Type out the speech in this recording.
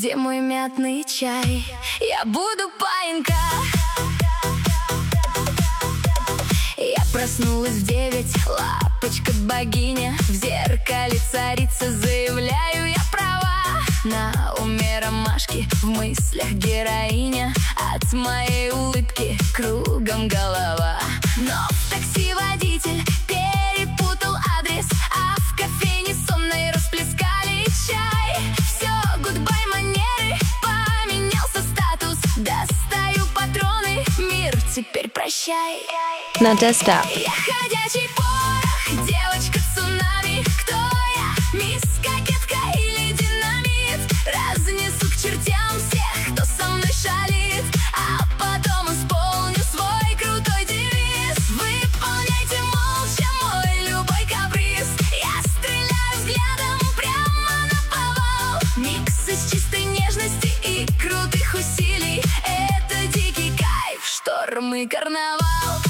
Где мой мятный чай? Я буду паинька. Я проснулась в 9, лапочка богиня. В зеркале царица, заявляю, я права. На уме ромашки, в мыслях героиня. От моей улыбки кругом голова. Но в такси водитель перепутал адрес, а в кофейне сонной расплескали чай. Все, гудбай манеры, поменялся статус. Достаю патроны, мир, теперь прощай. Надежда. Я ходячий порох, девочка цунами. Кто я? Мисс Кокетка или динамит? Разнесу к чертям всех, кто со мной шалит, а потом исполню свой крутой девиз. Выполняйте молча мой любой каприз. Я стреляю взглядом прямо на повал. Микс из чистой нежности и крутых усилий. Это дикий кайф, шторм и карнавал.